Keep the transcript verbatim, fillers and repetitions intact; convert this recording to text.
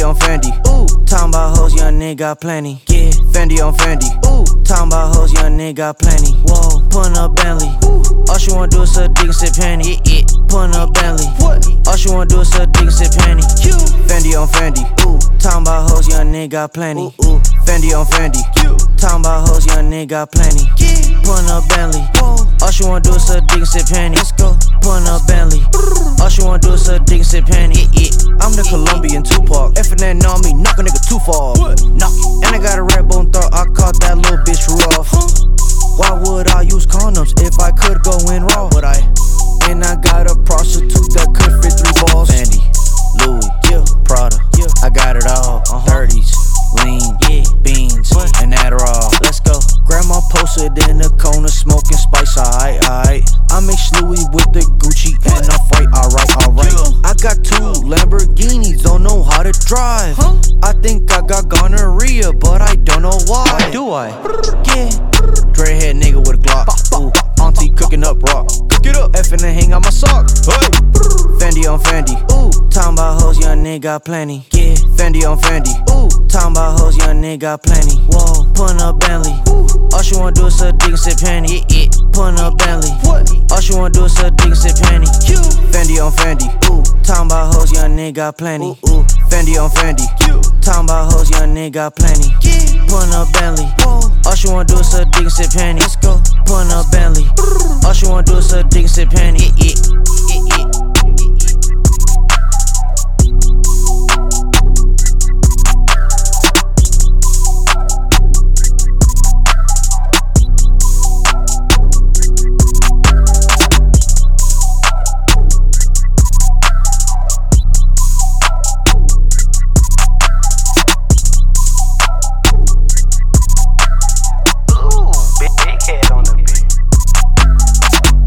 on Fendi. Ooh, talking about hoes, young nigga got plenty. Yeah, Fendi on Fendi. Ooh, talking about hoes, young nigga got plenty. Whoa, pulling up Bentley. Ooh, all she wanna do is suck dick and sip Henny. Yeah, yeah, pulling up Bentley. What? All she wanna do is suck dick and sip Henny. Fendi on Fendi. Ooh, talking about hoes, young nigga got plenty. Ooh, ooh. Fendi on Fendi. Talking about hoes, young nigga got plenty. Yeah, pulling up Bentley. Whoa, all she wanna do is suck dick and sip Henny. Let's go, pulling up Bentley. All she wanna do is suck dick and sip Henny. Yeah, yeah. I'm the Colombian Tupac. F N N on me, knock a nigga too far. Knock it. And I got a red bone thought, I caught that little bitch rough. Why would I use condoms if I could go in raw? Would I? And I got a prostitute that could fit three balls. Fendi, Louis, yeah, Prada, yeah, I got it all. Uh-huh. thirties, lean, yeah, beans, what? And Adderall. Let's go. Grandma posted in the corner smoking spice. Alright, alright. I mix Louis with the Gucci and I fight. Alright, alright. Yeah. I got two Lamborghinis, don't know how to drive. Huh? I think I got gonorrhea, but I don't know why. Why do I? Yeah. Dreadhead nigga with a Glock. Ooh, auntie cooking up rock. Cook it up. F and hang out my sock. Hey. Fendi on Fendi. Ooh, talking about hoes, young nigga got plenty. Yeah, Fendi on Fendi. Ooh, talking about hoes, young nigga got plenty. Whoa, pulling up Bentley. Ooh, all she wanna do is suck dick and sip Henny. Yeah, yeah, pulling up Bentley. What? All she wanna do is suck dick and sip Henny. Fendi on Fendi. Ooh, talking about hoes, young nigga got plenty. Ooh, ooh. Fendi on Fendi. Talking about hoes, young nigga got plenty. Yeah, pulling up Bentley. Whoa, all she wanna do is suck dick and sip Henny. Let's go, pulling up Bentley. All she wanna do is suck dick and sip Henny. Yeah, yeah.